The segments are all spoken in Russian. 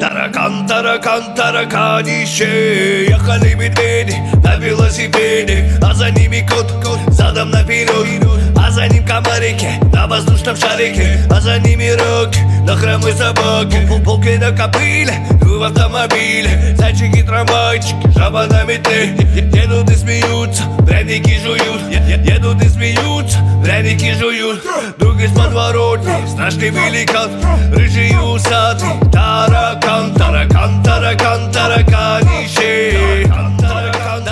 Таракан, таракан, тараканище. Ехали медведи на велосипеде, а за ними кот, задом наперед, а за ним комарики на воздушном шарике, а за ними рок на хромой собаке. Полки на копыле в автомобиле, зайчики, трамвайчики, жаба на метле. Едут и смеются, пряники жуют. Едут и смеются, пряники жуют. Друг из подворотни, страшный великан, рыжий и усатый. Таракан, таракан, таракан, тараканище. Таракан,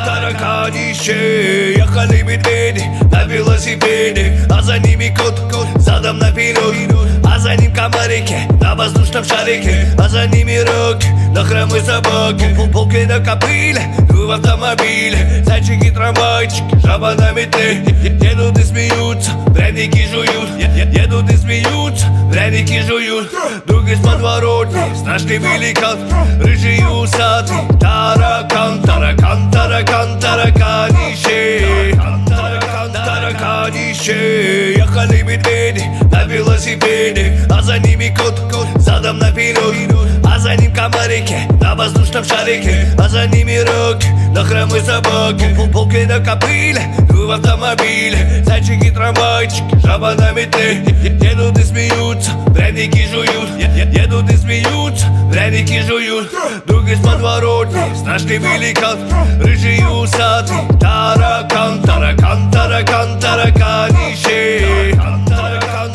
тараканище. Ехали медведи на велосипеде, а за ними кот, задом наперед, а за ним комарики на воздушном шарике, а за ними рок на хромой собаке. Полки на копыле в автомобиле, зайчики, трамвайчики, жаба на метле. Едут и смеются, пряники жуют. Едут и смеются, пряники жуют. Друг из подворотни, страшный великан, рыжий и усатый. Таракан, таракан, таракан, тараканище. Таракан, тараканище. Ехали медведи на велосипеде, а за ними кот, задом наперед, а за ним комарики на воздушном шарике, а за ними рок на хромой собаке. Полки на копыле в автомобиле, зайчики, трамвайчики, жаба на метле. Едут и смеются, пряники жуют. Едут и смеются, пряники жуют. Друг из подворотни, страшный великан, рыжий и усатый. Таракан, таракан, таракан, тараканище. Таракан,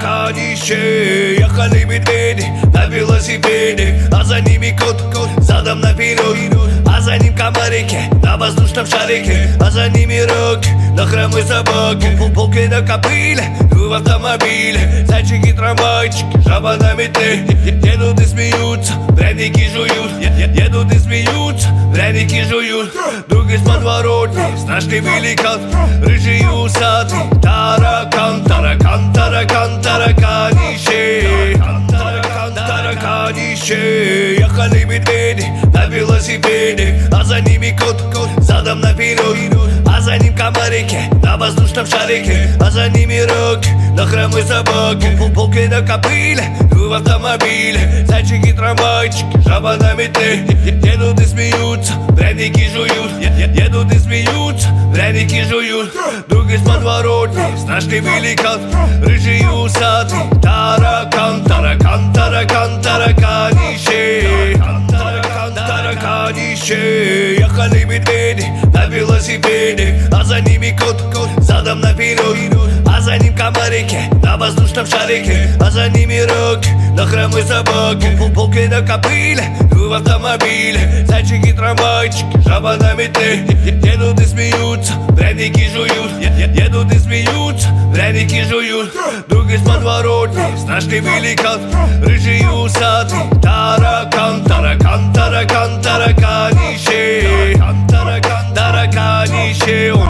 тараканище. Ехали медведи на велосипеде, а за ними кот, задом наперед, а за ним комарики на воздушном шарике, а за ними рок на хромой собаке. Полки на копыле в автомобиле, зайчики, трамвайчики, жаба на метле. Едут и смеются, пряники жуют. Едут и смеются, пряники жуют. Друг из подворотни, страшный великан, рыжий и усатый. Таракан, таракан, таракан, тараканище. Таракан, тараканище. Ехали медведи на велосипеде, а за ними кот, задом наперед, а за ним комарики на воздушном шарике, а за ними рок на хромой собаке. Полки на копыле в автомобиле, зайчики, трамвайчики, жаба на метле. Едут и смеются, пряники жуют. Едут и смеются, пряники жуют. Друг из подворотни, страшный великан, рыжий и усатый. Таракан, таракан, таракан, тараканище. Таракан, тараканище. Ехали медведи на велосипеде, а за ними кот, задом наперед, а за ним комарики на воздушном шарике, а за ними рок на хромой собаке. Полки на копыле в автомобиле, зайчики, трамвайчики, жаба на метле. Едут и смеются, пряники жуют. Едут и смеются, пряники жуют. Друг из подворотни, страшный великан, рыжий и усатый. Таракан, таракан.